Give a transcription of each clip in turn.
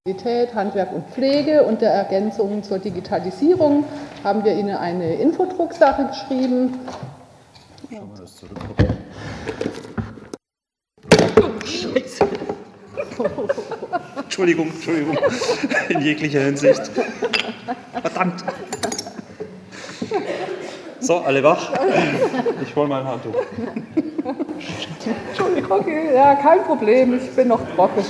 Handwerk und Pflege und der Ergänzung zur Digitalisierung haben wir Ihnen eine Infodrucksache geschrieben. Schauen wir das zurück. Oh, Scheiße. Entschuldigung, in jeglicher Hinsicht. Verdammt. So, alle wach? Ich hole mein Handtuch. Entschuldigung, okay, ja, kein Problem, ich bin noch trocken.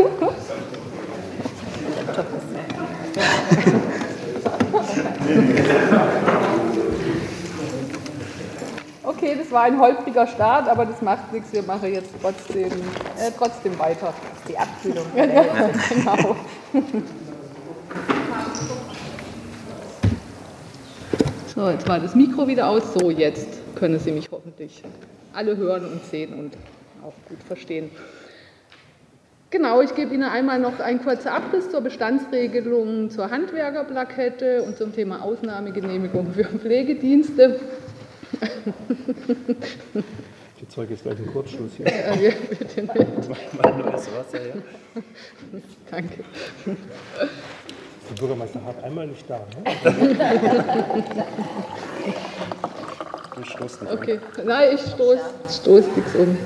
Okay, das war ein holpriger Start, aber das macht nichts, wir machen jetzt trotzdem weiter. Die Abkühlung. Ja, genau. So, jetzt war das Mikro wieder aus. So, jetzt können Sie mich hoffentlich alle hören und sehen und auch gut verstehen. Genau, ich gebe Ihnen einmal noch einen kurzen Abriss zur Bestandsregelung zur Handwerkerplakette und zum Thema Ausnahmegenehmigung für Pflegedienste. Ich erzeuge jetzt gleich einen Kurzschluss hier. Ja, bitte nicht. Mein neues Wasser, ja. Danke. Der Bürgermeister Hart einmal nicht da, ne? Du stoßt nicht Okay, nein, ich stoß nichts um.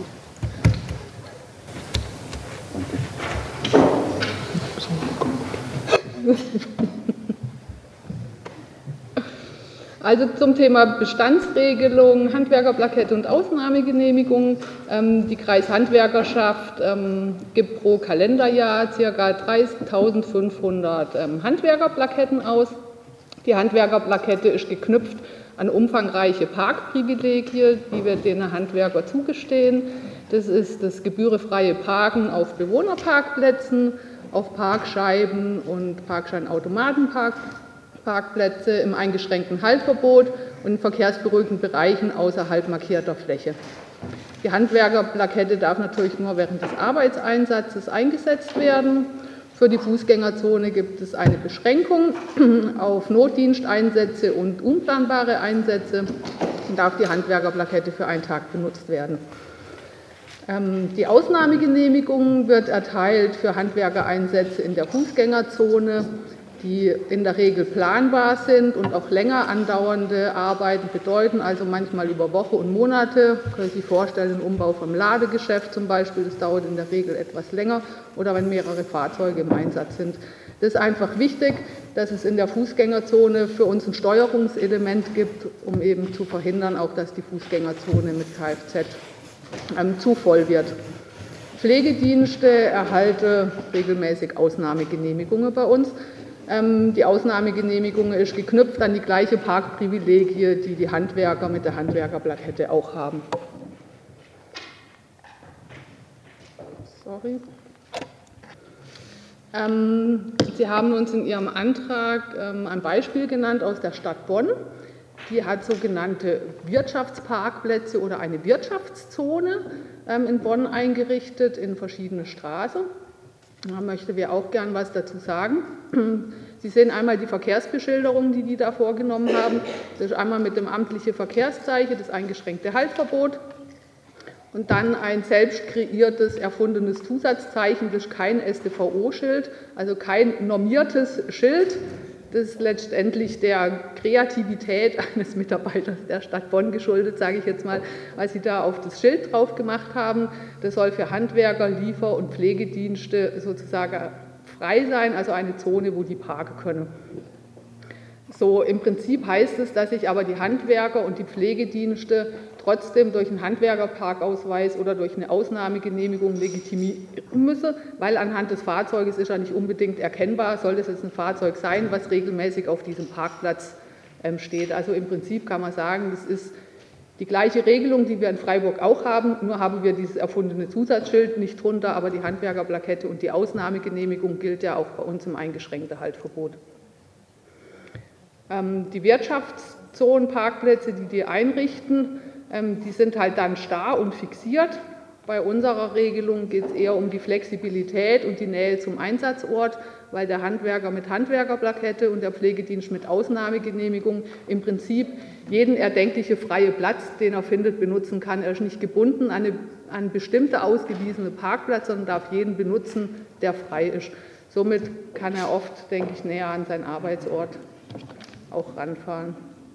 Also zum Thema Bestandsregelung, Handwerkerplakette und Ausnahmegenehmigung. Die Kreishandwerkerschaft gibt pro Kalenderjahr ca. 30.500 Handwerkerplaketten aus. Die Handwerkerplakette ist geknüpft an umfangreiche Parkprivilegien, die wir den Handwerker zugestehen. Das ist das gebührenfreie Parken auf Bewohnerparkplätzen, auf Parkscheiben und Parkscheinautomatenparkplätze im eingeschränkten Haltverbot und in verkehrsberuhigten Bereichen außerhalb markierter Fläche. Die Handwerkerplakette darf natürlich nur während des Arbeitseinsatzes eingesetzt werden. Für die Fußgängerzone gibt es eine Beschränkung auf Notdiensteinsätze und unplanbare Einsätze und darf die Handwerkerplakette für einen Tag benutzt werden. Die Ausnahmegenehmigung wird erteilt für Handwerkereinsätze in der Fußgängerzone, die in der Regel planbar sind und auch länger andauernde Arbeiten bedeuten, also manchmal über Wochen und Monate. Können Sie sich vorstellen, ein Umbau vom Ladegeschäft zum Beispiel, das dauert in der Regel etwas länger, oder wenn mehrere Fahrzeuge im Einsatz sind. Das ist einfach wichtig, dass es in der Fußgängerzone für uns ein Steuerungselement gibt, um eben zu verhindern, auch dass die Fußgängerzone mit Kfz zu voll wird. Pflegedienste erhalten regelmäßig Ausnahmegenehmigungen bei uns. Die Ausnahmegenehmigung ist geknüpft an die gleiche Parkprivilegie, die die Handwerker mit der Handwerkerplakette auch haben. Sorry. Sie haben uns in Ihrem Antrag ein Beispiel genannt aus der Stadt Bonn. Die hat sogenannte Wirtschaftsparkplätze oder eine Wirtschaftszone in Bonn eingerichtet, in verschiedene Straßen. Da möchten wir auch gern was dazu sagen. Sie sehen einmal die Verkehrsbeschilderung, die da vorgenommen haben. Das ist einmal mit dem amtlichen Verkehrszeichen, das eingeschränkte Haltverbot. Und dann ein selbst kreiertes, erfundenes Zusatzzeichen, das ist kein StVO-Schild, also kein normiertes Schild. Das ist letztendlich der Kreativität eines Mitarbeiters der Stadt Bonn geschuldet, sage ich jetzt mal, weil sie da auf das Schild drauf gemacht haben. Das soll für Handwerker, Liefer- und Pflegedienste sozusagen frei sein, also eine Zone, wo die parken können. So, im Prinzip heißt es, dass sich aber die Handwerker und die Pflegedienste trotzdem durch einen Handwerkerparkausweis oder durch eine Ausnahmegenehmigung legitimieren müssen, weil anhand des Fahrzeuges ist ja nicht unbedingt erkennbar, soll das jetzt ein Fahrzeug sein, was regelmäßig auf diesem Parkplatz steht. Also im Prinzip kann man sagen, das ist die gleiche Regelung, die wir in Freiburg auch haben, nur haben wir dieses erfundene Zusatzschild nicht drunter, aber die Handwerkerplakette und die Ausnahmegenehmigung gilt ja auch bei uns im eingeschränkten Haltverbot. Die Wirtschaftszonenparkplätze, die einrichten, die sind halt dann starr und fixiert. Bei unserer Regelung geht es eher um die Flexibilität und die Nähe zum Einsatzort, weil der Handwerker mit Handwerkerplakette und der Pflegedienst mit Ausnahmegenehmigung im Prinzip jeden erdenklichen freien Platz, den er findet, benutzen kann. Er ist nicht gebunden an bestimmte ausgewiesene Parkplätze, sondern darf jeden benutzen, der frei ist. Somit kann er oft, denke ich, näher an seinen Arbeitsort auch ranfahren.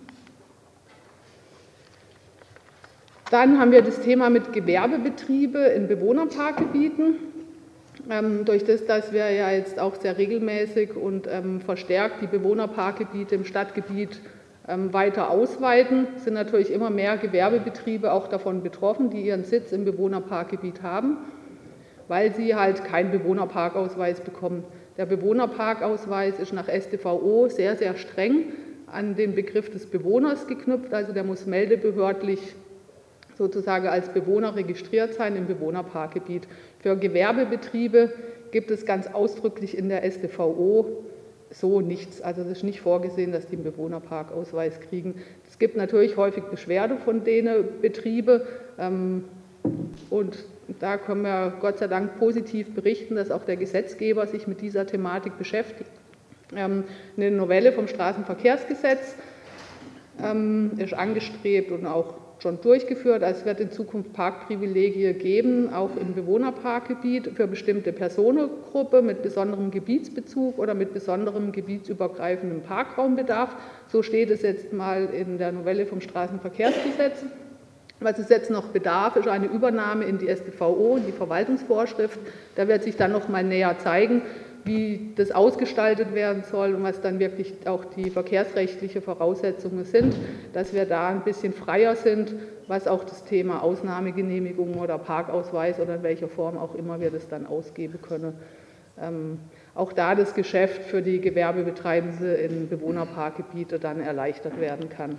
Dann haben wir das Thema mit Gewerbebetriebe in Bewohnerparkgebieten. Durch das, dass wir ja jetzt auch sehr regelmäßig und verstärkt die Bewohnerparkgebiete im Stadtgebiet weiter ausweiten, sind natürlich immer mehr Gewerbebetriebe auch davon betroffen, die ihren Sitz im Bewohnerparkgebiet haben, weil sie halt keinen Bewohnerparkausweis bekommen. Der Bewohnerparkausweis ist nach StVO sehr, sehr streng an den Begriff des Bewohners geknüpft, also der muss meldebehördlich sozusagen als Bewohner registriert sein im Bewohnerparkgebiet. Für Gewerbebetriebe gibt es ganz ausdrücklich in der StVO so nichts. Also es ist nicht vorgesehen, dass die einen Bewohnerparkausweis kriegen. Es gibt natürlich häufig Beschwerde von denen Betriebe und da können wir Gott sei Dank positiv berichten, dass auch der Gesetzgeber sich mit dieser Thematik beschäftigt. Eine Novelle vom Straßenverkehrsgesetz ist angestrebt und auch schon durchgeführt. Also es wird in Zukunft Parkprivilegien geben, auch im Bewohnerparkgebiet für bestimmte Personengruppen mit besonderem Gebietsbezug oder mit besonderem gebietsübergreifendem Parkraumbedarf. So steht es jetzt mal in der Novelle vom Straßenverkehrsgesetz. Was es jetzt noch bedarf, ist eine Übernahme in die StVO, in die Verwaltungsvorschrift. Da wird sich dann noch mal näher zeigen, wie das ausgestaltet werden soll und was dann wirklich auch die verkehrsrechtlichen Voraussetzungen sind, dass wir da ein bisschen freier sind, was auch das Thema Ausnahmegenehmigung oder Parkausweis oder in welcher Form auch immer wir das dann ausgeben können. Auch da das Geschäft für die Gewerbebetreibenden in Bewohnerparkgebiete dann erleichtert werden kann.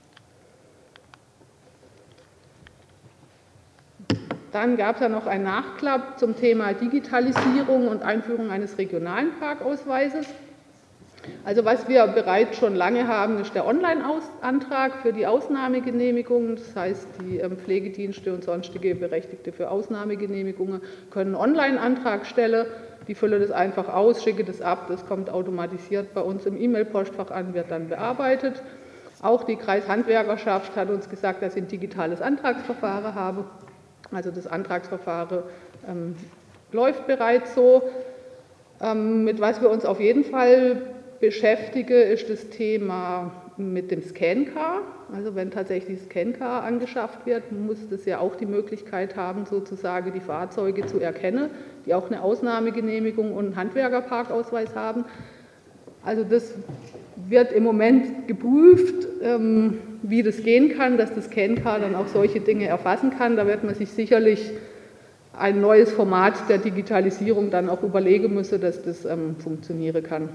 Dann gab es ja noch einen Nachklapp zum Thema Digitalisierung und Einführung eines regionalen Parkausweises. Also was wir bereits schon lange haben, ist der Online-Antrag für die Ausnahmegenehmigung. Das heißt, die Pflegedienste und sonstige Berechtigte für Ausnahmegenehmigungen können einen Online-Antrag stellen. Die füllen das einfach aus, schicken das ab, das kommt automatisiert bei uns im E-Mail-Postfach an, wird dann bearbeitet. Auch die Kreishandwerkerschaft hat uns gesagt, dass sie ein digitales Antragsverfahren haben. Also das Antragsverfahren läuft bereits so. Mit was wir uns auf jeden Fall beschäftigen, ist das Thema mit dem Scan-Car. Also wenn tatsächlich das Scan-Car angeschafft wird, muss das ja auch die Möglichkeit haben, sozusagen die Fahrzeuge zu erkennen, die auch eine Ausnahmegenehmigung und einen Handwerkerparkausweis haben. Also das wird im Moment geprüft, wie das gehen kann, dass das Scan-Car dann auch solche Dinge erfassen kann. Da wird man sich sicherlich ein neues Format der Digitalisierung dann auch überlegen müssen, dass das funktionieren kann.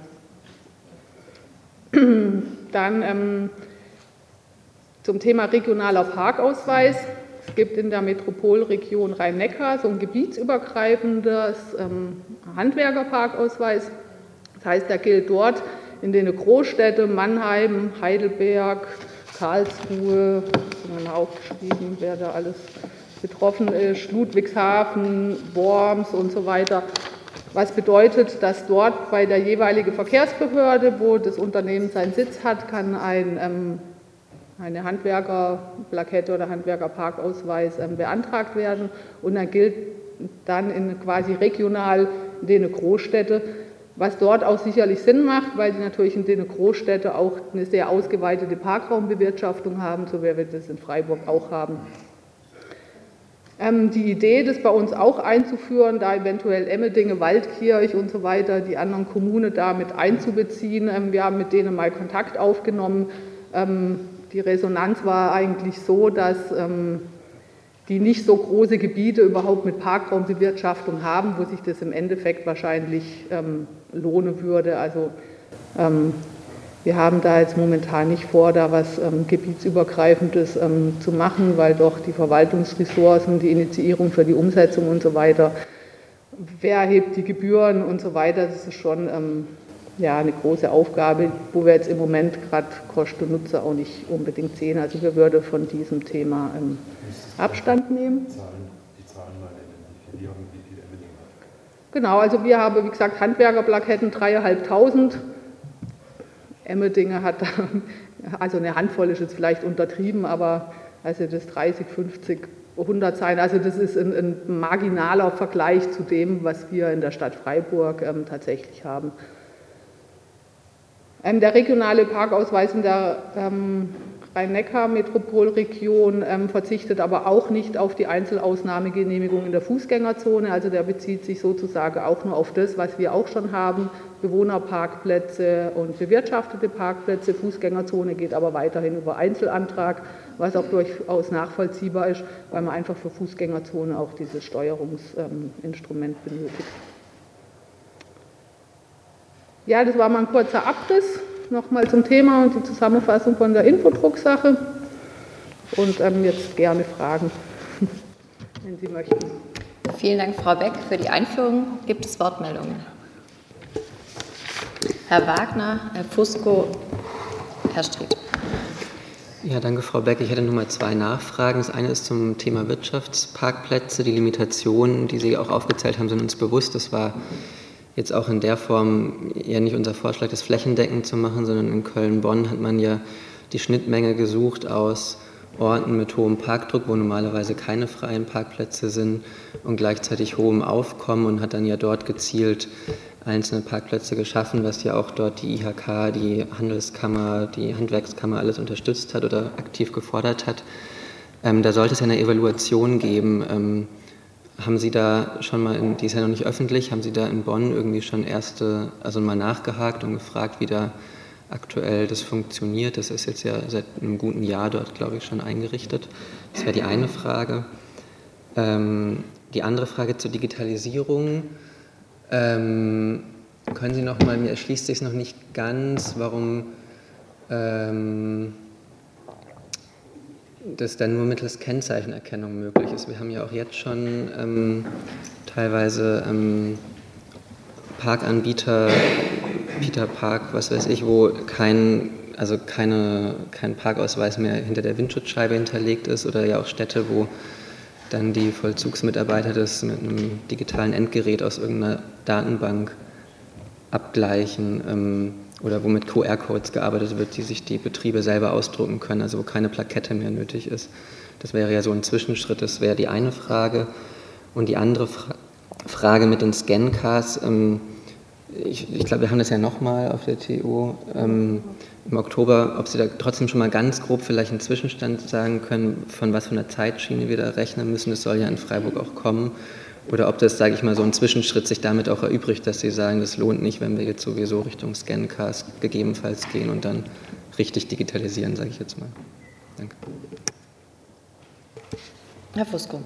Dann zum Thema regionaler Parkausweis. Es gibt in der Metropolregion Rhein-Neckar so ein gebietsübergreifendes Handwerkerparkausweis. Das heißt, der gilt dort in den Großstädten Mannheim, Heidelberg, Karlsruhe, das haben wir mal aufgeschrieben, wer da alles betroffen ist, Ludwigshafen, Worms und so weiter. Was bedeutet, dass dort bei der jeweiligen Verkehrsbehörde, wo das Unternehmen seinen Sitz hat, kann eine Handwerkerplakette oder Handwerkerparkausweis beantragt werden und er gilt dann quasi regional in den Großstädten. Was dort auch sicherlich Sinn macht, weil die natürlich in den Großstädten auch eine sehr ausgeweitete Parkraumbewirtschaftung haben, so wie wir das in Freiburg auch haben. Die Idee, das bei uns auch einzuführen, da eventuell Emmendingen, Waldkirch und so weiter, die anderen Kommunen da mit einzubeziehen, wir haben mit denen mal Kontakt aufgenommen. Die Resonanz war eigentlich so, dass die nicht so große Gebiete überhaupt mit Parkraumbewirtschaftung haben, wo sich das im Endeffekt wahrscheinlich lohnen würde. Also wir haben da jetzt momentan nicht vor, da was Gebietsübergreifendes zu machen, weil doch die Verwaltungsressourcen, die Initiierung für die Umsetzung und so weiter, wer erhebt die Gebühren und so weiter, das ist schon eine große Aufgabe, wo wir jetzt im Moment gerade Kosten und Nutzen auch nicht unbedingt sehen. Also wir würden von diesem Thema Abstand nehmen. Die Zahlen mal nennen, wie viel Emmendingen hat. Genau, also wir haben, wie gesagt, Handwerkerplaketten 3.500. Emmendingen hat, also eine Handvoll ist jetzt vielleicht untertrieben, aber also das 30, 50 100 sein. Also das ist ein marginaler Vergleich zu dem, was wir in der Stadt Freiburg tatsächlich haben. Der regionale Parkausweis in der Rhein-Neckar-Metropolregion verzichtet aber auch nicht auf die Einzelausnahmegenehmigung in der Fußgängerzone. Also der bezieht sich sozusagen auch nur auf das, was wir auch schon haben, Bewohnerparkplätze und bewirtschaftete Parkplätze. Fußgängerzone geht aber weiterhin über Einzelantrag, was auch durchaus nachvollziehbar ist, weil man einfach für Fußgängerzone auch dieses Steuerungsinstrument benötigt. Ja, das war mal ein kurzer Abriss. Nochmal zum Thema und die Zusammenfassung von der Infodrucksache. Und jetzt gerne Fragen, wenn Sie möchten. Vielen Dank, Frau Beck, für die Einführung. Gibt es Wortmeldungen? Herr Wagner, Herr Fusco, Herr Stried. Ja, danke, Frau Beck. Ich hätte nur mal 2 Nachfragen. Das eine ist zum Thema Wirtschaftsparkplätze. Die Limitationen, die Sie auch aufgezählt haben, sind uns bewusst. Das war jetzt auch in der Form ja nicht unser Vorschlag, das flächendeckend zu machen, sondern in Köln-Bonn hat man ja die Schnittmenge gesucht aus Orten mit hohem Parkdruck, wo normalerweise keine freien Parkplätze sind und gleichzeitig hohem Aufkommen und hat dann ja dort gezielt einzelne Parkplätze geschaffen, was ja auch dort die IHK, die Handelskammer, die Handwerkskammer alles unterstützt hat oder aktiv gefordert hat. Da sollte es ja eine Evaluation geben. Haben Sie da schon mal, die ist ja noch nicht öffentlich, haben Sie da in Bonn irgendwie schon mal nachgehakt und gefragt, wie da aktuell das funktioniert? Das ist jetzt ja seit einem guten Jahr dort, glaube ich, schon eingerichtet. Das wäre die eine Frage. Die andere Frage zur Digitalisierung. Können Sie noch mal, mir erschließt sich noch nicht ganz, warum das dann nur mittels Kennzeichenerkennung möglich ist. Wir haben ja auch jetzt schon teilweise Parkanbieter, Peter Park, was weiß ich, wo kein Parkausweis mehr hinter der Windschutzscheibe hinterlegt ist, oder ja auch Städte, wo dann die Vollzugsmitarbeiter das mit einem digitalen Endgerät aus irgendeiner Datenbank abgleichen oder wo mit QR-Codes gearbeitet wird, die sich die Betriebe selber ausdrucken können, also wo keine Plakette mehr nötig ist. Das wäre ja so ein Zwischenschritt, das wäre die eine Frage. Und die andere Frage mit den Scancars, ich glaube, wir haben das ja nochmal auf der TU im Oktober, ob Sie da trotzdem schon mal ganz grob vielleicht einen Zwischenstand sagen können, von was für einer Zeitschiene wir da rechnen müssen, das soll ja in Freiburg auch kommen. Oder ob das, sage ich mal, so ein Zwischenschritt sich damit auch erübrigt, dass Sie sagen, das lohnt nicht, wenn wir jetzt sowieso Richtung Scancars gegebenenfalls gehen und dann richtig digitalisieren, sage ich jetzt mal. Danke. Herr Fusco.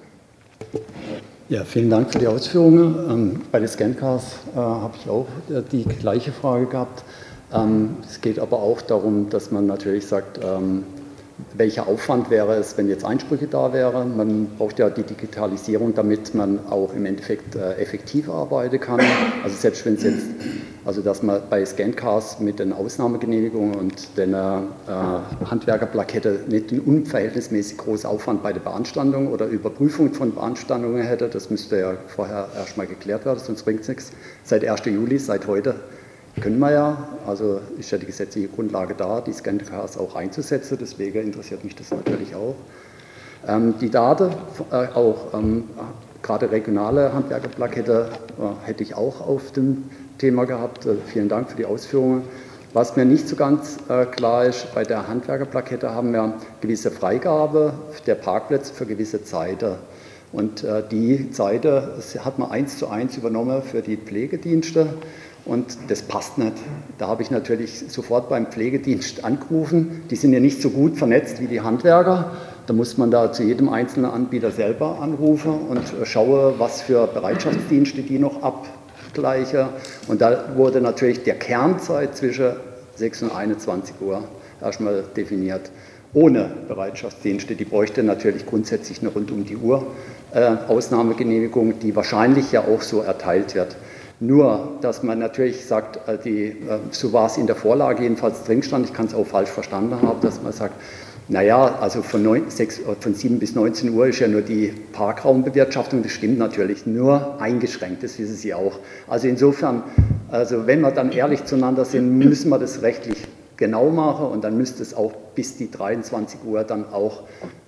Ja, vielen Dank für die Ausführungen. Bei den Scancars habe ich auch die gleiche Frage gehabt. Es geht aber auch darum, dass man natürlich sagt, welcher Aufwand wäre es, wenn jetzt Einsprüche da wären. Man braucht ja die Digitalisierung, damit man auch im Endeffekt effektiv arbeiten kann. Also selbst wenn es jetzt, also dass man bei Scancars mit den Ausnahmegenehmigungen und der Handwerkerplakette nicht einen unverhältnismäßig großen Aufwand bei der Beanstandung oder Überprüfung von Beanstandungen hätte, das müsste ja vorher erstmal geklärt werden, sonst bringt es nichts. Seit 1. Juli, seit heute, können wir ja, also ist ja die gesetzliche Grundlage da, die Scancars auch einzusetzen, deswegen interessiert mich das natürlich auch. Die Daten, auch gerade regionale Handwerkerplakette, hätte ich auch auf dem Thema gehabt. Vielen Dank für die Ausführungen. Was mir nicht so ganz klar ist, bei der Handwerkerplakette haben wir gewisse Freigabe der Parkplätze für gewisse Zeiten. Und die Zeiten hat man 1:1 übernommen für die Pflegedienste. Und das passt nicht. Da habe ich natürlich sofort beim Pflegedienst angerufen. Die sind ja nicht so gut vernetzt wie die Handwerker. Da muss man da zu jedem einzelnen Anbieter selber anrufen und schaue, was für Bereitschaftsdienste die noch abgleichen. Und da wurde natürlich der Kernzeit zwischen 6 und 21 Uhr erstmal definiert. Ohne Bereitschaftsdienste, die bräuchte natürlich grundsätzlich eine rund um die Uhr Ausnahmegenehmigung, die wahrscheinlich ja auch so erteilt wird. Nur, dass man natürlich sagt, so war es in der Vorlage jedenfalls drin stand, ich kann es auch falsch verstanden haben, dass man sagt, naja, also von 7 bis 19 Uhr ist ja nur die Parkraumbewirtschaftung, das stimmt natürlich, nur eingeschränkt, das wissen Sie auch. Also insofern, also wenn wir dann ehrlich zueinander sind, müssen wir das rechtlich genau machen und dann müsste es auch bis die 23 Uhr dann auch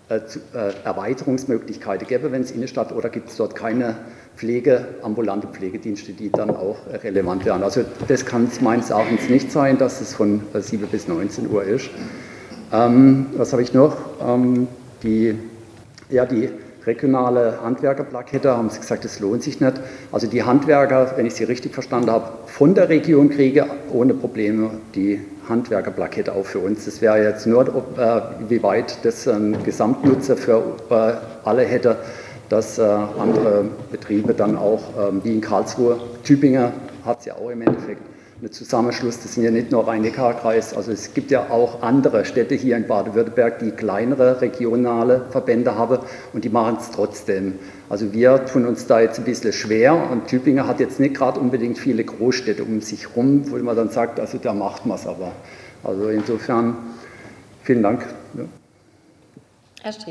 Erweiterungsmöglichkeiten gäbe, wenn es Innenstadt, oder gibt es dort keine ambulante Pflegedienste, die dann auch relevant wären? Also das kann es meines Erachtens nicht sein, dass es von 7 bis 19 Uhr ist. Was habe ich noch? Die regionale Handwerkerplakette, haben Sie gesagt, das lohnt sich nicht. Also die Handwerker, wenn ich Sie richtig verstanden habe, von der Region kriege ohne Probleme die Handwerkerplakette auch für uns. Das wäre jetzt nur, wie weit das Gesamtnutzer für alle hätte, dass andere Betriebe dann auch, wie in Karlsruhe, Tübingen hat es ja auch im Endeffekt einen Zusammenschluss, das sind ja nicht nur Rhein-Neckar-Kreis, also es gibt ja auch andere Städte hier in Baden-Württemberg, die kleinere regionale Verbände haben und die machen es trotzdem. Also wir tun uns da jetzt ein bisschen schwer und Tübingen hat jetzt nicht gerade unbedingt viele Großstädte um sich herum, wo man dann sagt, also da macht man es aber. Also insofern, vielen Dank. Ja. Herr Stried.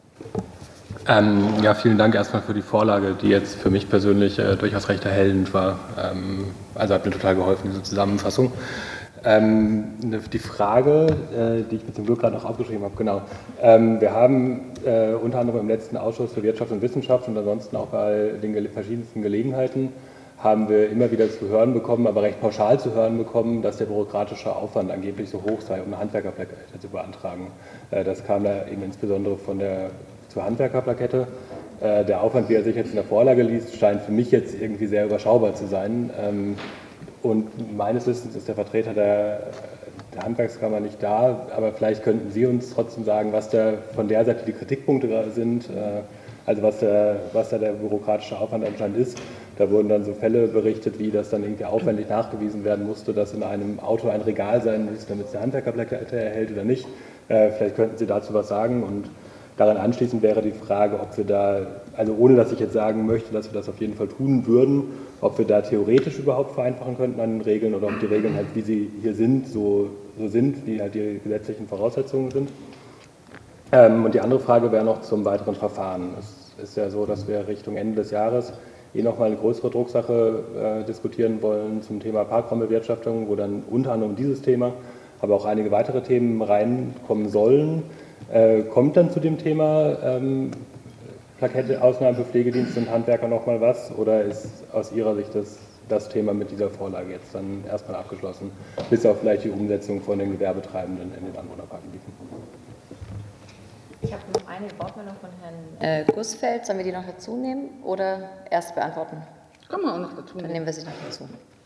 Ja, vielen Dank erstmal für die Vorlage, die jetzt für mich persönlich durchaus recht erhellend war. Also hat mir total geholfen, diese Zusammenfassung. Die Frage, die ich mir zum Glück gerade noch aufgeschrieben habe, genau. Wir haben unter anderem im letzten Ausschuss für Wirtschaft und Wissenschaft und ansonsten auch bei den verschiedensten Gelegenheiten haben wir immer wieder zu hören bekommen, aber recht pauschal zu hören bekommen, dass der bürokratische Aufwand angeblich so hoch sei, um eine Handwerkerplakette zu beantragen. Das kam da eben insbesondere zur Handwerkerplakette. Der Aufwand, wie er sich jetzt in der Vorlage liest, scheint für mich jetzt irgendwie sehr überschaubar zu sein. Und meines Wissens ist der Vertreter der Handwerkskammer nicht da, aber vielleicht könnten Sie uns trotzdem sagen, was da von der Seite die Kritikpunkte sind, also was da der bürokratische Aufwand anscheinend ist. Da wurden dann so Fälle berichtet, wie das dann irgendwie aufwendig nachgewiesen werden musste, dass in einem Auto ein Regal sein muss, damit es eine Handwerkerplakette erhält oder nicht. Vielleicht könnten Sie dazu was sagen. Und daran anschließend wäre die Frage, ob wir da, also ohne dass ich jetzt sagen möchte, dass wir das auf jeden Fall tun würden, ob wir da theoretisch überhaupt vereinfachen könnten an den Regeln oder ob die Regeln halt, wie sie hier sind, so sind, wie halt die gesetzlichen Voraussetzungen sind. Und die andere Frage wäre noch zum weiteren Verfahren. Es ist ja so, dass wir Richtung Ende des Jahres nochmal eine größere Drucksache diskutieren wollen zum Thema Parkraumbewirtschaftung, wo dann unter anderem dieses Thema, aber auch einige weitere Themen reinkommen sollen. Kommt dann zu dem Thema Plakette, Ausnahmen für Pflegedienste und Handwerker nochmal was? Oder ist aus Ihrer Sicht das Thema mit dieser Vorlage jetzt dann erstmal abgeschlossen, bis auf vielleicht die Umsetzung von den Gewerbetreibenden in den Anwohnerparkgebieten? Ich habe noch eine Wortmeldung von Herrn Gussfeld. Sollen wir die noch dazu nehmen oder erst beantworten? Kann man auch noch dazu nehmen. Dann nehmen wir sie noch dazu.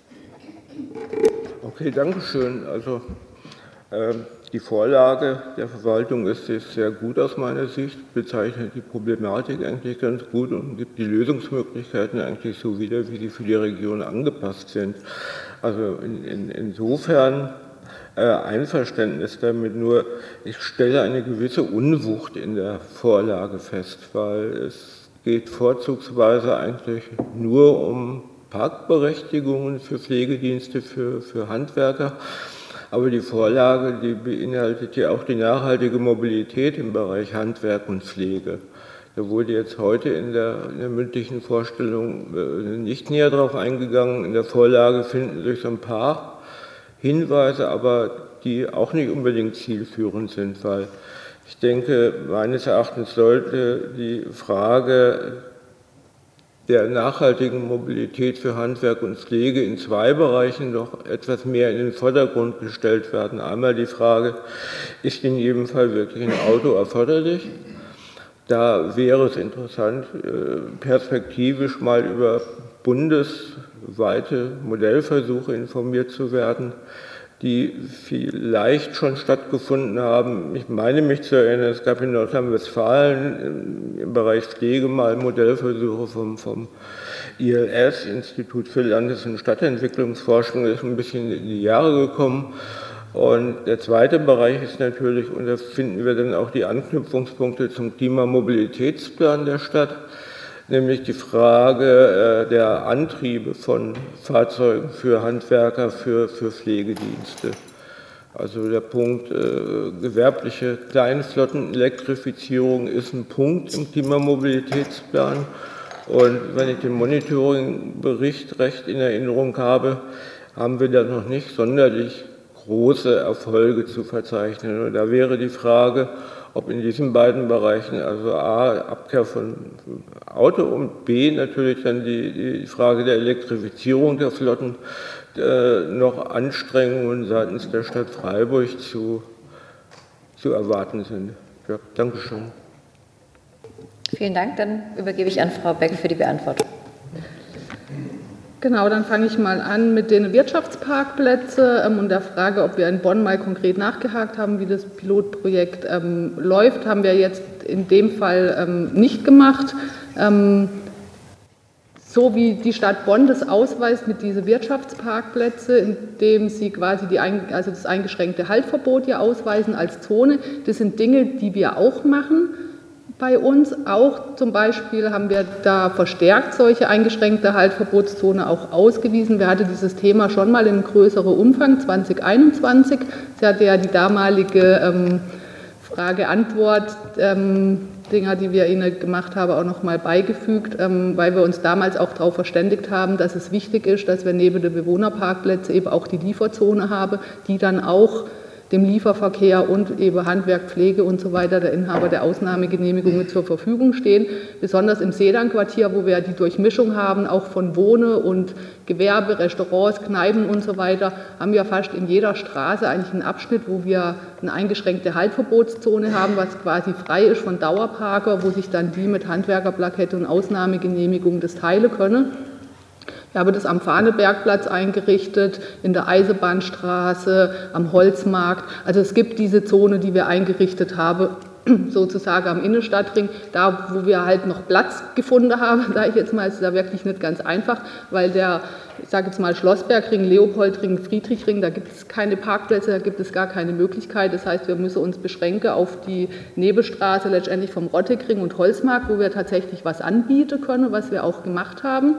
Okay, danke schön. Also die Vorlage der Verwaltung ist sehr gut aus meiner Sicht, bezeichnet die Problematik eigentlich ganz gut und gibt die Lösungsmöglichkeiten eigentlich so wieder, wie sie für die Region angepasst sind. Also insofern Einverständnis damit, nur ich stelle eine gewisse Unwucht in der Vorlage fest, weil es geht vorzugsweise eigentlich nur um Parkberechtigungen für Pflegedienste, für Handwerker. Aber die Vorlage, die beinhaltet ja auch die nachhaltige Mobilität im Bereich Handwerk und Pflege. Da wurde jetzt heute in der mündlichen Vorstellung nicht näher darauf eingegangen. In der Vorlage finden sich so ein paar Hinweise, aber die auch nicht unbedingt zielführend sind, weil ich denke, meines Erachtens sollte die Frage der nachhaltigen Mobilität für Handwerk und Pflege in zwei Bereichen noch etwas mehr in den Vordergrund gestellt werden. Einmal die Frage, ist in jedem Fall wirklich ein Auto erforderlich? Da wäre es interessant, perspektivisch mal über bundesweite Modellversuche informiert zu werden, die vielleicht schon stattgefunden haben. Ich meine mich zu erinnern, es gab in Nordrhein-Westfalen im Bereich Pflege mal Modellversuche vom ILS, Institut für Landes- und Stadtentwicklungsforschung, das ist ein bisschen in die Jahre gekommen. Und der zweite Bereich ist natürlich, und da finden wir dann auch die Anknüpfungspunkte zum Klimamobilitätsplan der Stadt, nämlich die Frage der Antriebe von Fahrzeugen für Handwerker, für Pflegedienste. Also der Punkt gewerbliche Kleinflottenelektrifizierung ist ein Punkt im Klimamobilitätsplan. Und wenn ich den Monitoringbericht recht in Erinnerung habe, haben wir da noch nicht sonderlich große Erfolge zu verzeichnen. Und da wäre die Frage, ob in diesen beiden Bereichen, also A, Abkehr von Auto und B, natürlich dann die Frage der Elektrifizierung der Flotten, noch Anstrengungen seitens der Stadt Freiburg zu erwarten sind. Ja, Dankeschön. Vielen Dank. Dann übergebe ich an Frau Beck für die Beantwortung. Genau, dann fange ich mal an mit den Wirtschaftsparkplätzen und der Frage, ob wir in Bonn mal konkret nachgehakt haben, wie das Pilotprojekt läuft, haben wir jetzt in dem Fall nicht gemacht. So wie die Stadt Bonn das ausweist mit diesen Wirtschaftsparkplätzen, indem sie quasi das eingeschränkte Haltverbot hier ausweisen als Zone, das sind Dinge, die wir auch machen. Bei uns auch zum Beispiel haben wir da verstärkt solche eingeschränkte Haltverbotszone auch ausgewiesen. Wir hatten dieses Thema schon mal in größerem Umfang 2021. Sie hatte ja die damalige Frage-Antwort-Dinger, die wir Ihnen gemacht haben, auch noch mal beigefügt, weil wir uns damals auch darauf verständigt haben, dass es wichtig ist, dass wir neben den Bewohnerparkplätzen eben auch die Lieferzone haben, die dann auch dem Lieferverkehr und eben Handwerk, Pflege und so weiter, der Inhaber der Ausnahmegenehmigungen zur Verfügung stehen. Besonders im Sedan-Quartier, wo wir die Durchmischung haben, auch von Wohne- und Gewerbe, Restaurants, Kneipen und so weiter, haben wir fast in jeder Straße eigentlich einen Abschnitt, wo wir eine eingeschränkte Haltverbotszone haben, was quasi frei ist von Dauerparker, wo sich dann die mit Handwerkerplakette und Ausnahmegenehmigung das teilen können. Ich habe das am Fahnebergplatz eingerichtet, in der Eisenbahnstraße, am Holzmarkt. Also es gibt diese Zone, die wir eingerichtet haben, sozusagen am Innenstadtring, da wo wir halt noch Platz gefunden haben, sage ich jetzt mal, ist da wirklich nicht ganz einfach, weil ich sage jetzt mal Schlossbergring, Leopoldring, Friedrichring, da gibt es keine Parkplätze, da gibt es gar keine Möglichkeit. Das heißt, wir müssen uns beschränken auf die Nebenstraße letztendlich vom Rottekring und Holzmarkt, wo wir tatsächlich was anbieten können, was wir auch gemacht haben.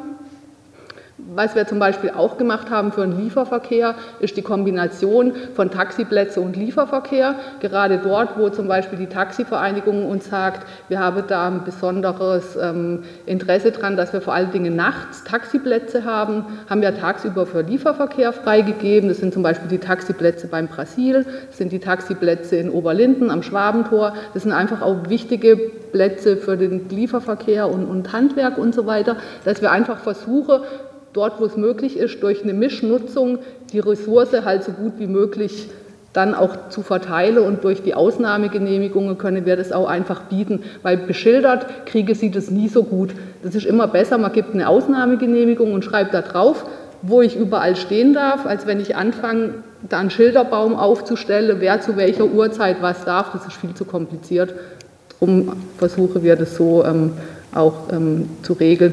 Was wir zum Beispiel auch gemacht haben für den Lieferverkehr, ist die Kombination von Taxiplätze und Lieferverkehr. Gerade dort, wo zum Beispiel die Taxivereinigung uns sagt, wir haben da ein besonderes Interesse dran, dass wir vor allen Dingen nachts Taxiplätze haben, haben wir tagsüber für Lieferverkehr freigegeben. Das sind zum Beispiel die Taxiplätze beim Brasil, das sind die Taxiplätze in Oberlinden am Schwabentor. Das sind einfach auch wichtige Plätze für den Lieferverkehr und Handwerk und so weiter, dass wir einfach versuchen, dort, wo es möglich ist, durch eine Mischnutzung die Ressource halt so gut wie möglich dann auch zu verteilen und durch die Ausnahmegenehmigungen können wir das auch einfach bieten, weil beschildert kriege sie das nie so gut. Das ist immer besser, man gibt eine Ausnahmegenehmigung und schreibt da drauf, wo ich überall stehen darf, als wenn ich anfange, da einen Schilderbaum aufzustellen, wer zu welcher Uhrzeit was darf, das ist viel zu kompliziert. Darum versuchen wir das so auch zu regeln.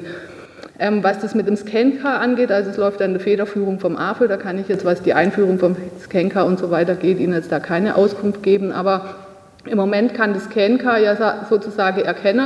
Was das mit dem Scancar angeht, also es läuft eine Federführung vom AFE, da kann ich jetzt, was die Einführung vom Scancar und so weiter geht, Ihnen jetzt da keine Auskunft geben, aber im Moment kann das Scancar ja sozusagen erkennen,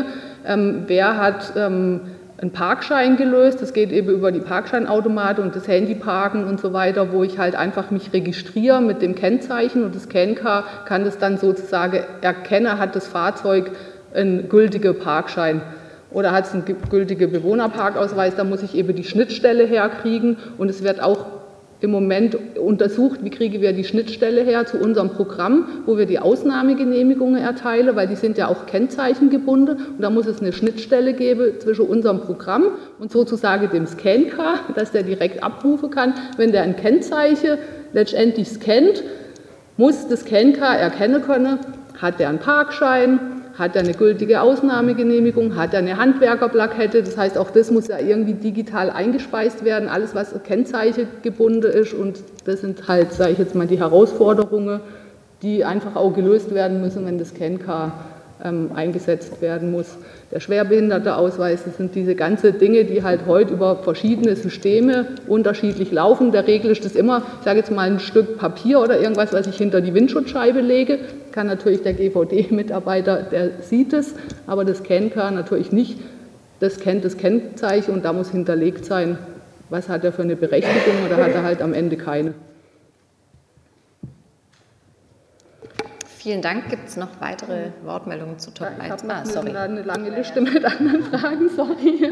wer hat einen Parkschein gelöst, das geht eben über die Parkscheinautomate und das Handyparken und so weiter, wo ich halt einfach mich registriere mit dem Kennzeichen und das Scancar kann das dann sozusagen erkennen, hat das Fahrzeug einen gültigen Parkschein. Oder hat es einen gültigen Bewohnerparkausweis, da muss ich eben die Schnittstelle herkriegen und es wird auch im Moment untersucht, wie kriegen wir die Schnittstelle her zu unserem Programm, wo wir die Ausnahmegenehmigungen erteilen, weil die sind ja auch kennzeichengebunden und da muss es eine Schnittstelle geben zwischen unserem Programm und sozusagen dem Scancar, dass der direkt abrufen kann. Wenn der ein Kennzeichen letztendlich scannt, muss das Scancar erkennen können, hat der einen Parkschein, hat er eine gültige Ausnahmegenehmigung, hat er eine Handwerkerplakette, das heißt, auch das muss ja irgendwie digital eingespeist werden, alles, was Kennzeichen gebunden ist und das sind halt, sage ich jetzt mal, die Herausforderungen, die einfach auch gelöst werden müssen, wenn das Scancar eingesetzt werden muss. Der Schwerbehinderteausweis, das sind diese ganzen Dinge, die halt heute über verschiedene Systeme unterschiedlich laufen. In der Regel ist das immer, ich sage jetzt mal, ein Stück Papier oder irgendwas, was ich hinter die Windschutzscheibe lege. Kann natürlich der GVD-Mitarbeiter, der sieht es, aber das Scancar natürlich nicht. Das kennt das Kennzeichen und da muss hinterlegt sein, was hat er für eine Berechtigung oder hat er halt am Ende keine. Vielen Dank. Gibt es noch weitere Wortmeldungen zu Top 1? Ich habe eine lange Liste mit anderen Fragen, sorry.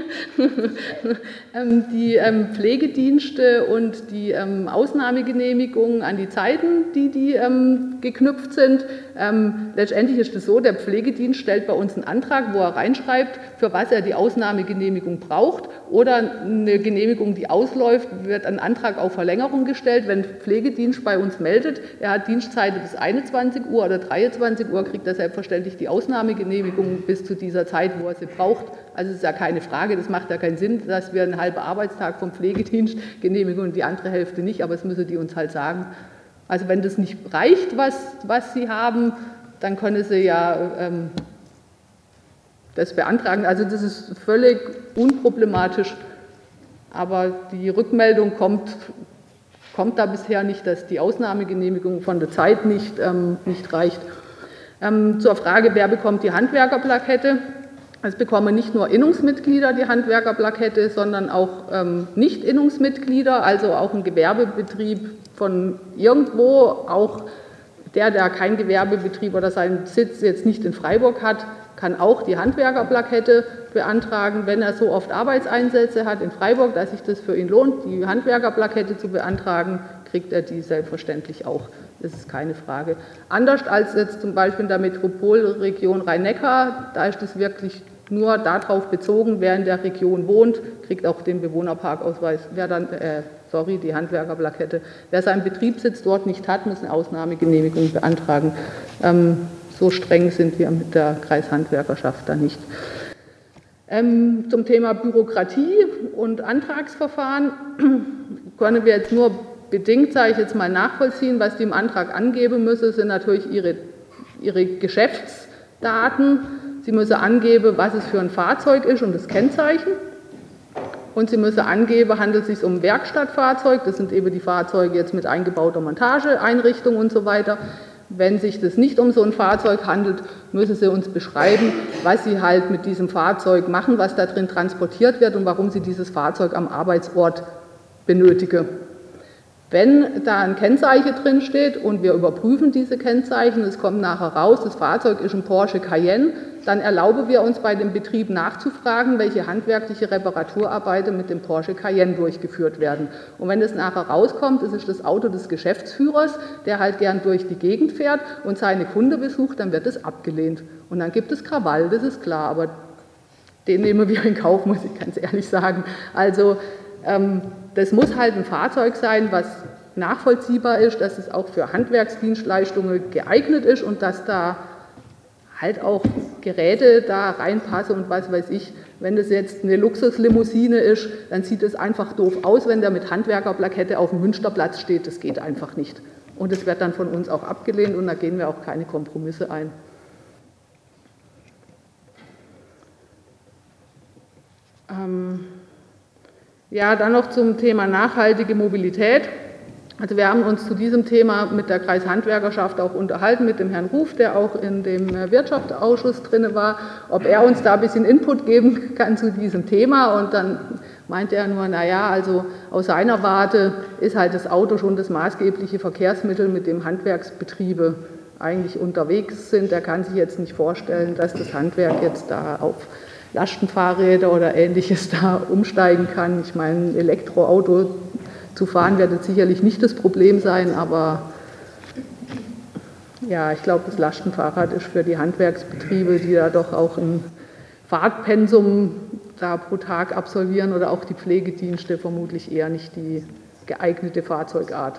Die Pflegedienste und die Ausnahmegenehmigungen an die Zeiten, die geknüpft sind. Letztendlich ist es so, der Pflegedienst stellt bei uns einen Antrag, wo er reinschreibt, für was er die Ausnahmegenehmigung braucht, oder eine Genehmigung, die ausläuft, wird ein Antrag auf Verlängerung gestellt. Wenn der Pflegedienst bei uns meldet, er hat Dienstzeiten bis 21 Uhr oder 23 Uhr, kriegt er selbstverständlich die Ausnahmegenehmigung bis zu dieser Zeit, wo er sie braucht. Also es ist ja keine Frage, das macht ja keinen Sinn, dass wir einen halben Arbeitstag vom Pflegedienst genehmigen und die andere Hälfte nicht, aber das müssen die uns halt sagen. Also wenn das nicht reicht, was sie haben, dann können sie ja das beantragen. Also das ist völlig unproblematisch, aber die Rückmeldung kommt da bisher nicht, dass die Ausnahmegenehmigung von der Zeit nicht reicht. Zur Frage, wer bekommt die Handwerkerplakette? Es bekommen nicht nur Innungsmitglieder die Handwerkerplakette, sondern auch Nicht-Innungsmitglieder, also auch ein Gewerbebetrieb von irgendwo, auch der kein Gewerbebetrieb oder seinen Sitz jetzt nicht in Freiburg hat, kann auch die Handwerkerplakette beantragen, wenn er so oft Arbeitseinsätze hat in Freiburg, dass sich das für ihn lohnt, die Handwerkerplakette zu beantragen, kriegt er die selbstverständlich auch. Das ist keine Frage. Anders als jetzt zum Beispiel in der Metropolregion Rhein-Neckar, da ist es wirklich nur darauf bezogen, wer in der Region wohnt, kriegt auch den Bewohnerparkausweis, die Handwerkerplakette. Wer seinen Betriebssitz dort nicht hat, muss eine Ausnahmegenehmigung beantragen. So streng sind wir mit der Kreishandwerkerschaft da nicht. Zum Thema Bürokratie und Antragsverfahren können wir jetzt nur bedingt, sage ich jetzt mal, nachvollziehen. Was die im Antrag angeben müssen, sind natürlich ihre Geschäftsdaten. Sie müssen angeben, was es für ein Fahrzeug ist und das Kennzeichen. Und Sie müssen angeben, handelt es sich um ein Werkstattfahrzeug, das sind eben die Fahrzeuge jetzt mit eingebauter Montageeinrichtung und so weiter. Wenn sich das nicht um so ein Fahrzeug handelt, müssen Sie uns beschreiben, was Sie halt mit diesem Fahrzeug machen, was da drin transportiert wird und warum Sie dieses Fahrzeug am Arbeitsort benötigen. Wenn da ein Kennzeichen drin steht und wir überprüfen diese Kennzeichen, es kommt nachher raus, das Fahrzeug ist ein Porsche Cayenne, dann erlauben wir uns bei dem Betrieb nachzufragen, welche handwerkliche Reparaturarbeiten mit dem Porsche Cayenne durchgeführt werden. Und wenn es nachher rauskommt, es ist das Auto des Geschäftsführers, der halt gern durch die Gegend fährt und seine Kunde besucht, dann wird es abgelehnt. Und dann gibt es Krawall, das ist klar, aber den nehmen wir in Kauf, muss ich ganz ehrlich sagen. Also das muss halt ein Fahrzeug sein, was nachvollziehbar ist, dass es auch für Handwerksdienstleistungen geeignet ist und dass da halt auch Geräte da reinpassen und was weiß ich. Wenn das jetzt eine Luxuslimousine ist, dann sieht es einfach doof aus, wenn der mit Handwerkerplakette auf dem Münsterplatz steht. Das geht einfach nicht. Und es wird dann von uns auch abgelehnt und da gehen wir auch keine Kompromisse ein. Ja, dann noch zum Thema nachhaltige Mobilität. Also wir haben uns zu diesem Thema mit der Kreishandwerkerschaft auch unterhalten, mit dem Herrn Ruf, der auch in dem Wirtschaftsausschuss drin war, ob er uns da ein bisschen Input geben kann zu diesem Thema. Und dann meinte er nur, naja, also aus seiner Warte ist halt das Auto schon das maßgebliche Verkehrsmittel, mit dem Handwerksbetriebe eigentlich unterwegs sind. Er kann sich jetzt nicht vorstellen, dass das Handwerk jetzt da auf Lastenfahrräder oder Ähnliches da umsteigen kann. Ich meine, ein Elektroauto zu fahren wird jetzt sicherlich nicht das Problem sein, aber ja, ich glaube, das Lastenfahrrad ist für die Handwerksbetriebe, die da doch auch ein Fahrtpensum da pro Tag absolvieren oder auch die Pflegedienste, vermutlich eher nicht die geeignete Fahrzeugart.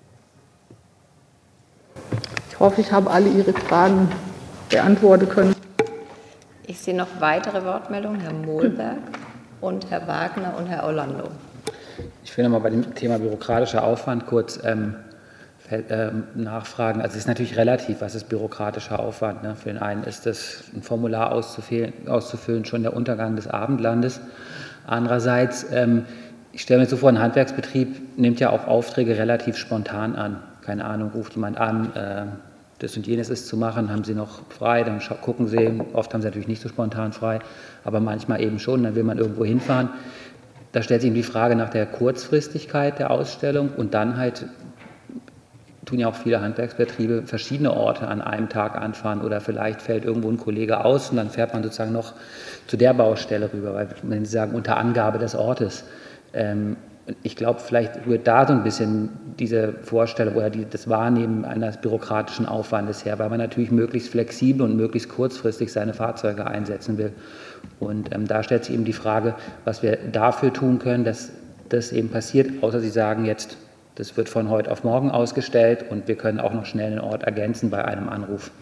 Ich hoffe, ich habe alle Ihre Fragen beantworten können. Ich sehe noch weitere Wortmeldungen, Herr Mohlberg und Herr Wagner und Herr Orlando. Ich will nochmal bei dem Thema bürokratischer Aufwand kurz nachfragen. Also es ist natürlich relativ, was ist bürokratischer Aufwand. Ne? Für den einen ist es, ein Formular auszufüllen, schon der Untergang des Abendlandes. Andererseits, ich stelle mir so vor, ein Handwerksbetrieb nimmt ja auch Aufträge relativ spontan an. Keine Ahnung, ruft jemand an, das und jenes ist zu machen, haben Sie noch frei, dann gucken Sie, oft haben Sie natürlich nicht so spontan frei, aber manchmal eben schon, dann will man irgendwo hinfahren. Da stellt sich eben die Frage nach der Kurzfristigkeit der Ausstellung und dann halt tun ja auch viele Handwerksbetriebe verschiedene Orte an einem Tag anfahren oder vielleicht fällt irgendwo ein Kollege aus und dann fährt man sozusagen noch zu der Baustelle rüber, weil, wenn Sie sagen, unter Angabe des Ortes. Ich glaube, vielleicht rührt da so ein bisschen diese Vorstellung oder das Wahrnehmen eines bürokratischen Aufwandes her, weil man natürlich möglichst flexibel und möglichst kurzfristig seine Fahrzeuge einsetzen will. Und da stellt sich eben die Frage, was wir dafür tun können, dass das eben passiert, außer Sie sagen jetzt, das wird von heute auf morgen ausgestellt und wir können auch noch schnell den Ort ergänzen bei einem Anruf.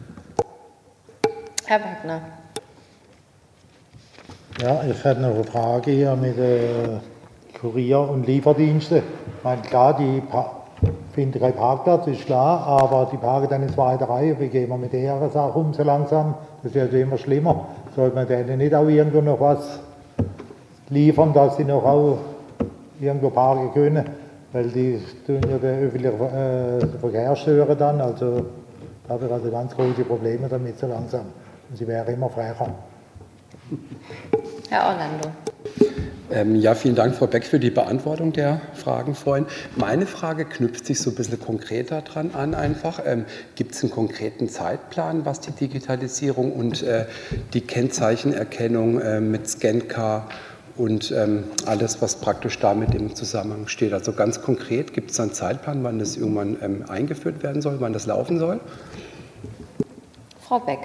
Herr Wagner. Ja, ich hätte noch eine Frage hier mit Kurier- und Lieferdiensten. Ich meine, klar, die finden keinen Parkplatz, ist klar, aber die parken dann in zweiter Reihe. Wie gehen wir mit der Sache um so langsam? Das wird ja immer schlimmer. Sollte man denen nicht auch irgendwo noch was liefern, dass sie noch auch irgendwo parken können? Weil die tun ja den öffentlichen Verkehr stören dann. Also da habe ich also ganz große Probleme damit so langsam. Und sie wären immer frecher. Herr Orlando. Ja, vielen Dank, Frau Beck, für die Beantwortung der Fragen vorhin. Meine Frage knüpft sich so ein bisschen konkreter dran an einfach. Gibt es einen konkreten Zeitplan, was die Digitalisierung und die Kennzeichenerkennung mit Scancar und alles, was praktisch damit im Zusammenhang steht? Also ganz konkret, gibt es einen Zeitplan, wann das irgendwann eingeführt werden soll, wann das laufen soll? Frau Beck.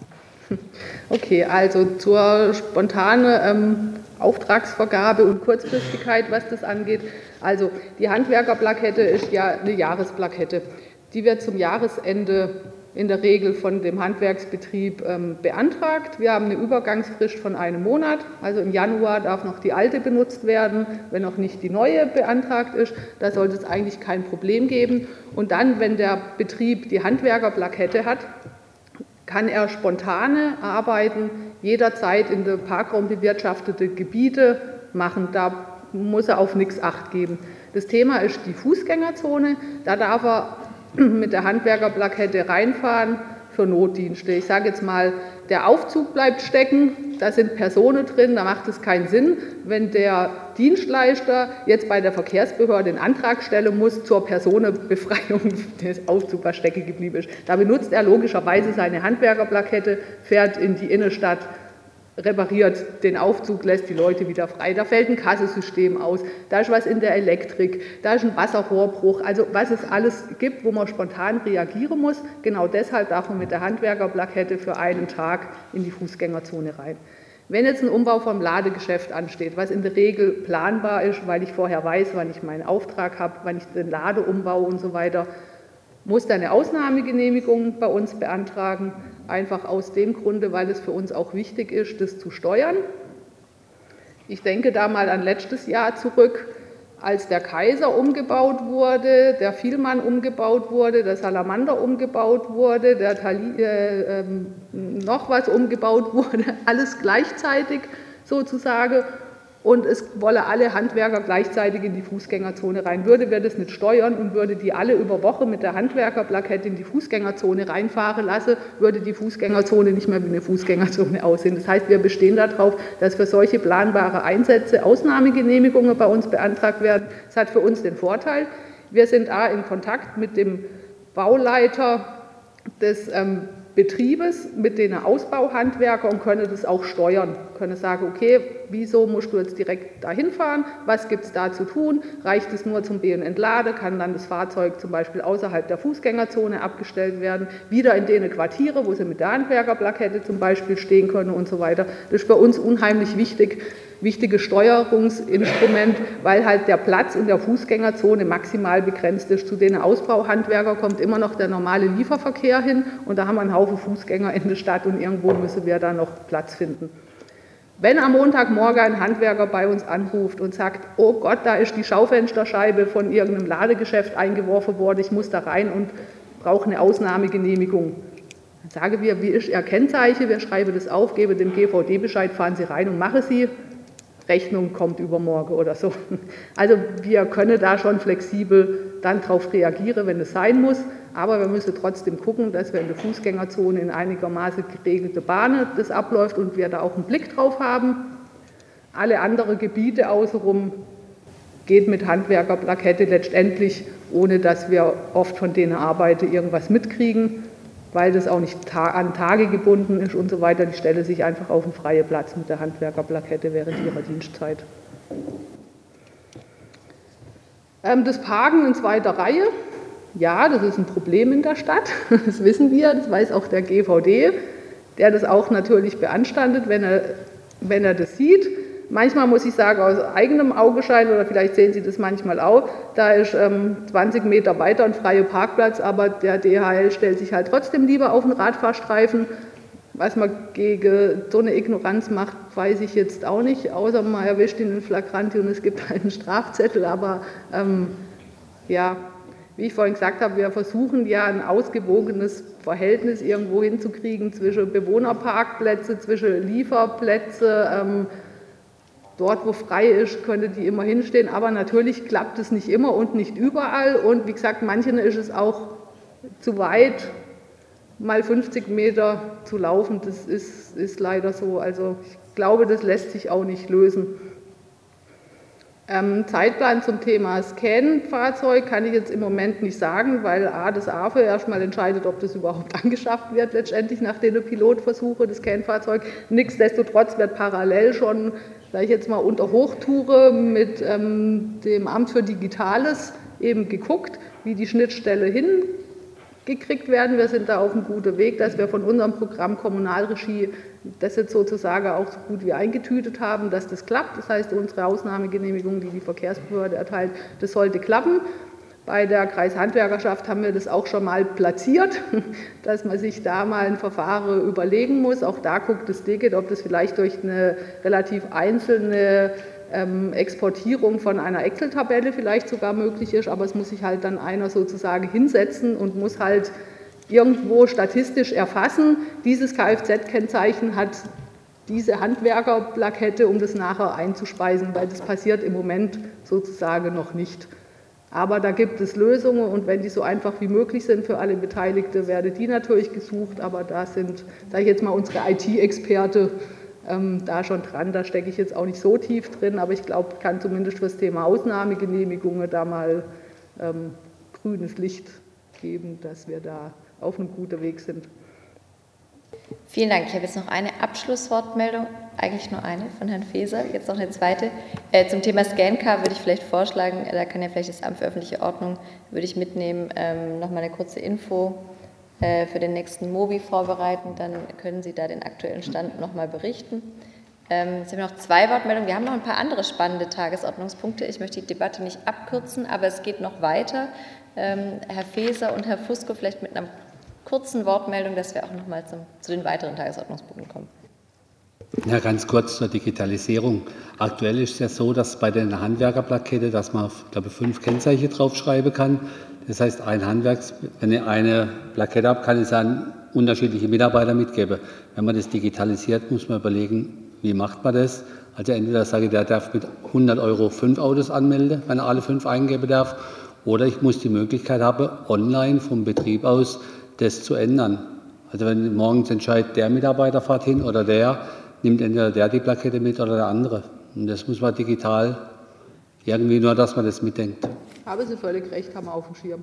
Okay, also zur spontanen Auftragsvergabe und Kurzfristigkeit, was das angeht. Also die Handwerkerplakette ist ja eine Jahresplakette. Die wird zum Jahresende in der Regel von dem Handwerksbetrieb beantragt. Wir haben eine Übergangsfrist von einem Monat. Also im Januar darf noch die alte benutzt werden, wenn noch nicht die neue beantragt ist. Da sollte es eigentlich kein Problem geben. Und dann, wenn der Betrieb die Handwerkerplakette hat, kann er spontane Arbeiten jederzeit in der Parkraum bewirtschaftete Gebiete machen. Da muss er auf nichts Acht geben. Das Thema ist die Fußgängerzone. Da darf er mit der Handwerkerplakette reinfahren für Notdienste. Ich sage jetzt mal, der Aufzug bleibt stecken, da sind Personen drin, da macht es keinen Sinn, wenn der Dienstleister jetzt bei der Verkehrsbehörde einen Antrag stellen muss zur Personenbefreiung des Aufzugs, was stecken geblieben ist. Da benutzt er logischerweise seine Handwerkerplakette, fährt in die Innenstadt, repariert den Aufzug, lässt die Leute wieder frei. Da fällt ein Kassensystem aus, da ist was in der Elektrik, da ist ein Wasserrohrbruch. Also was es alles gibt, wo man spontan reagieren muss, genau deshalb darf man mit der Handwerkerplakette für einen Tag in die Fußgängerzone rein. Wenn jetzt ein Umbau vom Ladegeschäft ansteht, was in der Regel planbar ist, weil ich vorher weiß, wann ich meinen Auftrag habe, wann ich den Lade umbaue und so weiter, muss da eine Ausnahmegenehmigung bei uns beantragen, einfach aus dem Grunde, weil es für uns auch wichtig ist, das zu steuern. Ich denke da mal an letztes Jahr zurück, als der Kaiser umgebaut wurde, der Vielmann umgebaut wurde, der Salamander umgebaut wurde, der noch was umgebaut wurde, alles gleichzeitig sozusagen. Und es wolle alle Handwerker gleichzeitig in die Fußgängerzone rein. Würde wir das nicht steuern und würde die alle über Woche mit der Handwerkerplakette in die Fußgängerzone reinfahren lassen, würde die Fußgängerzone nicht mehr wie eine Fußgängerzone aussehen. Das heißt, wir bestehen darauf, dass für solche planbare Einsätze Ausnahmegenehmigungen bei uns beantragt werden. Das hat für uns den Vorteil, wir sind in Kontakt mit dem Bauleiter des Betriebes, mit den Ausbauhandwerkern und können das auch steuern, können sagen, okay, wieso musst du jetzt direkt dahin fahren, was gibt es da zu tun, reicht es nur zum Be- und Entladen, kann dann das Fahrzeug zum Beispiel außerhalb der Fußgängerzone abgestellt werden, wieder in denen Quartiere, wo sie mit der Handwerkerplakette zum Beispiel stehen können und so weiter. Das ist für uns unheimlich wichtiges Steuerungsinstrument, weil halt der Platz in der Fußgängerzone maximal begrenzt ist. Zu den Ausbauhandwerker kommt immer noch der normale Lieferverkehr hin und da haben wir einen Haufen Fußgänger in der Stadt und irgendwo müssen wir da noch Platz finden. Wenn am Montagmorgen ein Handwerker bei uns anruft und sagt, oh Gott, da ist die Schaufensterscheibe von irgendeinem Ladegeschäft eingeworfen worden, ich muss da rein und brauche eine Ausnahmegenehmigung. Dann sagen wir, wie ist Ihr Kennzeichen? Wir schreiben das auf, geben dem GVD Bescheid, fahren Sie rein und machen Sie. Rechnung kommt übermorgen oder so. Also wir können da schon flexibel dann darauf reagieren, wenn es sein muss. Aber wir müssen trotzdem gucken, dass wir in der Fußgängerzone in einigermaßen geregelte Bahnen das abläuft und wir da auch einen Blick drauf haben. Alle anderen Gebiete außenrum geht mit Handwerkerplakette letztendlich, ohne dass wir oft von denen Arbeiten irgendwas mitkriegen, weil das auch nicht an Tage gebunden ist und so weiter. Die stellen sich einfach auf einen freien Platz mit der Handwerkerplakette während ihrer Dienstzeit. Das Parken in zweiter Reihe, ja, das ist ein Problem in der Stadt, das wissen wir, das weiß auch der GVD, der das auch natürlich beanstandet, wenn er das sieht. Manchmal muss ich sagen, aus eigenem Augenschein, oder vielleicht sehen Sie das manchmal auch, da ist 20 Meter weiter ein freier Parkplatz, aber der DHL stellt sich halt trotzdem lieber auf den Radfahrstreifen. Was man gegen so eine Ignoranz macht, weiß ich jetzt auch nicht, außer man erwischt ihn in Flagranti und es gibt einen Strafzettel. Aber ja, wie ich vorhin gesagt habe, wir versuchen ja ein ausgewogenes Verhältnis irgendwo hinzukriegen zwischen Bewohnerparkplätze, zwischen Lieferplätze. Dort, wo frei ist, könnte die immer hinstehen, aber natürlich klappt es nicht immer und nicht überall. Und wie gesagt, manchen ist es auch zu weit, mal 50 Meter zu laufen. Das ist leider so. Also ich glaube, das lässt sich auch nicht lösen. Zeitplan zum Thema Scan-Fahrzeug kann ich jetzt im Moment nicht sagen, weil das AFE erstmal entscheidet, ob das überhaupt angeschafft wird, letztendlich nach den Pilotversuchen, das Scan-Fahrzeug. Nichtsdestotrotz wird parallel schon, sage ich jetzt mal, unter Hochtouche mit dem Amt für Digitales eben geguckt, wie die Schnittstelle hingekriegt werden. Wir sind da auf einem guten Weg, dass wir von unserem Programm Kommunalregie das jetzt sozusagen auch so gut wie eingetütet haben, dass das klappt. Das heißt, unsere Ausnahmegenehmigung, die die Verkehrsbehörde erteilt, das sollte klappen. Bei der Kreishandwerkerschaft haben wir das auch schon mal platziert, dass man sich da mal ein Verfahren überlegen muss. Auch da guckt das DGIT, ob das vielleicht durch eine relativ einzelne Exportierung von einer Excel-Tabelle vielleicht sogar möglich ist, aber es muss sich halt dann einer sozusagen hinsetzen und muss halt irgendwo statistisch erfassen, dieses Kfz-Kennzeichen hat diese Handwerkerplakette, um das nachher einzuspeisen, weil das passiert im Moment sozusagen noch nicht. Aber da gibt es Lösungen und wenn die so einfach wie möglich sind für alle Beteiligten, werden die natürlich gesucht, aber da sind, sage ich jetzt mal, unsere IT-Experte da schon dran, da stecke ich jetzt auch nicht so tief drin, aber ich glaube, ich kann zumindest für das Thema Ausnahmegenehmigungen da mal grünes Licht geben, dass wir da auf einem guten Weg sind. Vielen Dank. Ich habe jetzt noch eine Abschlusswortmeldung, eigentlich nur eine von Herrn Faeser, jetzt noch eine zweite. Zum Thema Scancar würde ich vielleicht vorschlagen, da kann ja vielleicht das Amt für öffentliche Ordnung, würde ich mitnehmen, nochmal eine kurze Info für den nächsten MOBI vorbereiten, dann können Sie da den aktuellen Stand nochmal berichten. Jetzt haben wir noch 2 Wortmeldungen. Wir haben noch ein paar andere spannende Tagesordnungspunkte. Ich möchte die Debatte nicht abkürzen, aber es geht noch weiter. Herr Faeser und Herr Fusco vielleicht mit einer kurzen Wortmeldung, dass wir auch noch mal zu den weiteren Tagesordnungspunkten kommen. Ja, ganz kurz zur Digitalisierung. Aktuell ist es ja so, dass bei der Handwerkerplakette, dass man, glaube ich, 5 Kennzeichen draufschreiben kann. Das heißt, wenn ich eine Plakette habe, kann ich es an unterschiedliche Mitarbeiter mitgeben. Wenn man das digitalisiert, muss man überlegen, wie macht man das? Also entweder sage ich, der darf mit 100 € 5 Autos anmelden, wenn er alle 5 eingeben darf. Oder ich muss die Möglichkeit haben, online vom Betrieb aus das zu ändern. Also wenn morgens entscheidet, der Mitarbeiter fährt hin oder der, nimmt entweder der die Plakette mit oder der andere. Und das muss man digital irgendwie nur, dass man das mitdenkt. Haben Sie völlig recht, haben wir auf dem Schirm.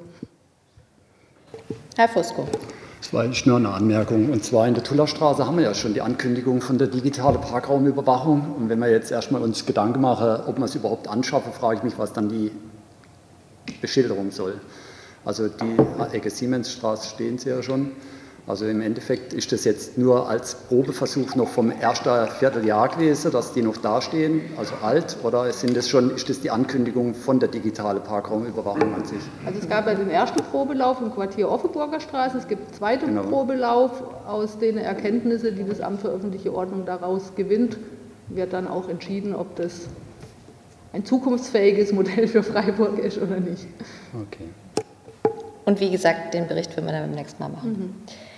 Herr Fusco. Das war eigentlich nur eine Anmerkung. Und zwar in der Tullerstraße haben wir ja schon die Ankündigung von der digitalen Parkraumüberwachung. Und wenn wir jetzt erstmal uns Gedanken machen, ob wir es überhaupt anschaffen, frage ich mich, was dann die Beschilderung soll. Also die Ecke Siemensstraße stehen Sie ja schon. Also im Endeffekt ist das jetzt nur als Probeversuch noch vom ersten Vierteljahr gewesen, dass die noch dastehen, also alt, oder ist das die Ankündigung von der digitalen Parkraumüberwachung an sich? Also es gab ja den ersten Probelauf im Quartier Offenburger Straße, es gibt einen zweiten Probelauf. Aus den Erkenntnissen, die das Amt für öffentliche Ordnung daraus gewinnt, wird dann auch entschieden, ob das ein zukunftsfähiges Modell für Freiburg ist oder nicht. Okay. Und wie gesagt, den Bericht werden wir dann beim nächsten Mal machen.